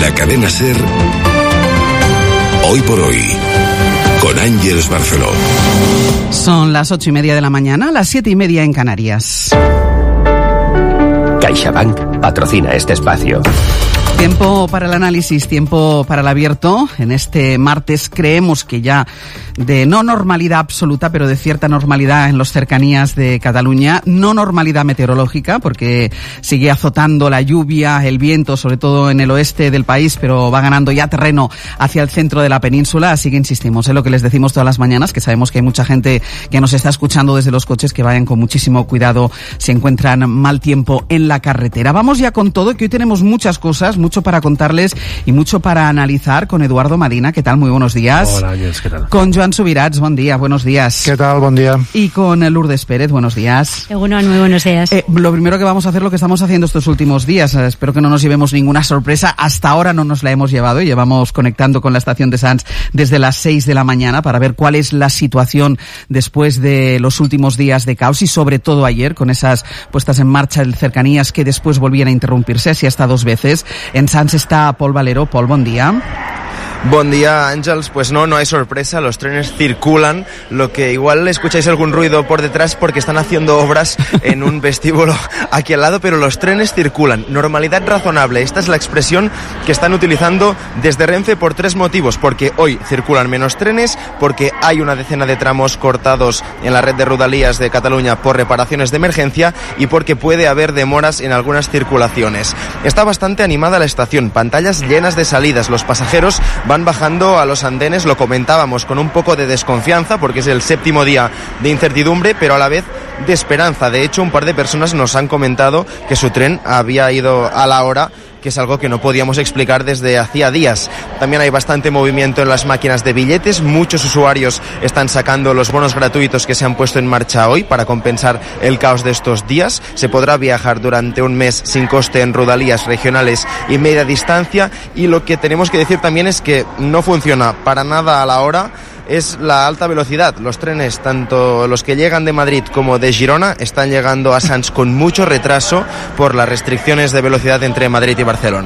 La cadena SER, Hoy por Hoy, con Ángeles Barceló. Son las 8:30 de la mañana, las 7:30 en Canarias. CaixaBank patrocina este espacio. Tiempo para el análisis, tiempo para el abierto. En este martes creemos que ya de no normalidad absoluta, pero de cierta normalidad en las cercanías de Cataluña. No normalidad meteorológica, porque sigue azotando la lluvia, el viento, sobre todo en el oeste del país, pero va ganando ya terreno hacia el centro de la península. Así que insistimos en lo que les decimos todas las mañanas, que sabemos que hay mucha gente que nos está escuchando desde los coches, que vayan con muchísimo cuidado si encuentran mal tiempo en la carretera. Vamos ya con todo, que hoy tenemos muchas cosas, mucho para contarles y mucho para analizar con Eduardo Madina. ¿Qué tal? Muy buenos días. Hola, Ángeles, ¿qué tal? Con Joan Subirats, buen día, buenos días. ¿Qué tal? Buen día. Y con Lourdes Pérez, buenos días. Muy buenos días. Lo primero que vamos a hacer, lo que estamos haciendo estos últimos días, espero que no nos llevemos ninguna sorpresa, hasta ahora no nos la hemos llevado y llevamos conectando con la estación de Sants desde las 6 de la mañana para ver cuál es la situación después de los últimos días de caos y sobre todo ayer con esas puestas en marcha de cercanías que después volvían a interrumpirse, así hasta 2 veces. En Sants está Pol Valero. Pol, buen día. Buen día, Ángels. Pues no hay sorpresa, los trenes circulan, lo que igual escucháis algún ruido por detrás porque están haciendo obras en un vestíbulo aquí al lado, pero los trenes circulan. Normalidad razonable, esta es la expresión que están utilizando desde Renfe por 3 motivos, porque hoy circulan menos trenes, porque hay una decena de tramos cortados en la red de Rodalies de Cataluña por reparaciones de emergencia y porque puede haber demoras en algunas circulaciones. Está bastante animada la estación, pantallas llenas de salidas, los pasajeros van bajando a los andenes, lo comentábamos, con un poco de desconfianza porque es el 7º día de incertidumbre, pero a la vez de esperanza. De hecho, un par de personas nos han comentado que su tren había ido a la hora, que es algo que no podíamos explicar desde hacía días. También hay bastante movimiento en las máquinas de billetes, muchos usuarios están sacando los bonos gratuitos que se han puesto en marcha hoy para compensar el caos de estos días. Se podrá viajar durante un mes sin coste en rodalías regionales y media distancia, y lo que tenemos que decir también es que no funciona para nada a la hora es la alta velocidad. Los trenes, tanto los que llegan de Madrid como de Girona, están llegando a Sants con mucho retraso por las restricciones de velocidad entre Madrid y Barcelona.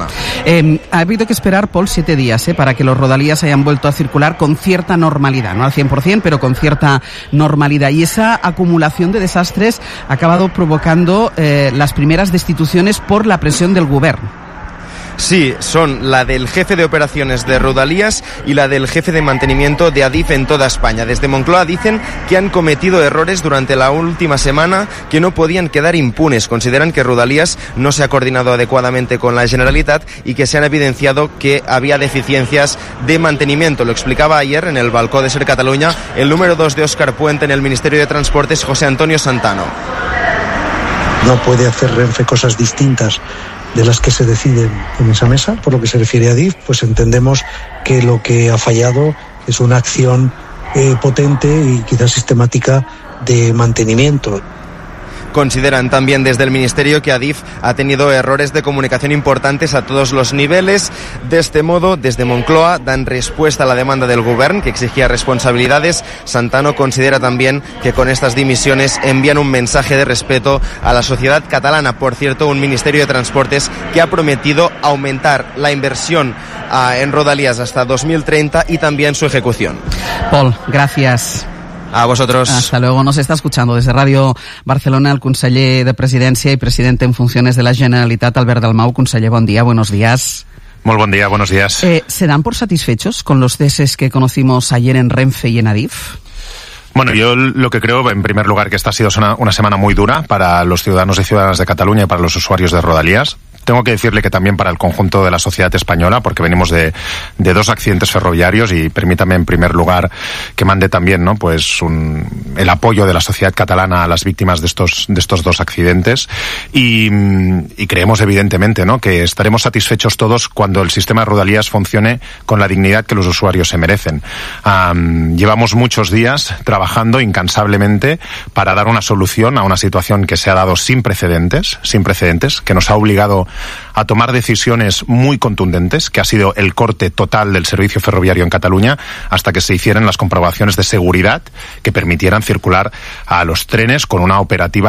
Ha habido que esperar, Pol, 7 días para que los rodalías hayan vuelto a circular con cierta normalidad, no al 100%, pero con cierta normalidad. Y esa acumulación de desastres ha acabado provocando las primeras destituciones por la presión del Govern. Sí, son la del jefe de operaciones de Rodalías y la del jefe de mantenimiento de Adif en toda España. Desde Moncloa dicen que han cometido errores durante la última semana que no podían quedar impunes. Consideran que Rodalías no se ha coordinado adecuadamente con la Generalitat y que se han evidenciado que había deficiencias de mantenimiento. Lo explicaba ayer en el balcó de SER Cataluña el número 2 de Óscar Puente en el Ministerio de Transportes, José Antonio Santano. No puede hacer Renfe cosas distintas de las que se deciden en esa mesa. Por lo que se refiere a Adif, pues entendemos que lo que ha fallado es una acción potente y quizás sistemática de mantenimiento. Consideran también desde el Ministerio que Adif ha tenido errores de comunicación importantes a todos los niveles. De este modo, desde Moncloa dan respuesta a la demanda del Govern, que exigía responsabilidades. Santano considera también que con estas dimisiones envían un mensaje de respeto a la sociedad catalana. Por cierto, un Ministerio de Transportes que ha prometido aumentar la inversión en rodalías hasta 2030 y también su ejecución. Pol, gracias. A vosotros. Hasta luego. Nos está escuchando desde Radio Barcelona el conseller de Presidencia y presidente en funciones de la Generalitat, Albert Dalmau. Conseller, buen día, buenos días. Muy buen día, buenos días. ¿Se dan por satisfechos con los ceses que conocimos ayer en Renfe y en Adif? Bueno, yo lo que creo, en primer lugar, que esta ha sido una semana muy dura para los ciudadanos y ciudadanas de Cataluña y para los usuarios de Rodalías. Tengo que decirle que también para el conjunto de la sociedad española, porque venimos de 2 accidentes ferroviarios, y permítame en primer lugar que mande también, ¿no?, pues el apoyo de la sociedad catalana a las víctimas de estos 2 accidentes, y creemos evidentemente, ¿no?, que estaremos satisfechos todos cuando el sistema de Rodalías funcione con la dignidad que los usuarios se merecen. Llevamos muchos días trabajando incansablemente para dar una solución a una situación que se ha dado sin precedentes, que nos ha obligado a tomar decisiones muy contundentes, que ha sido el corte total del servicio ferroviario en Cataluña hasta que se hicieran las comprobaciones de seguridad que permitieran circular a los trenes con una operativa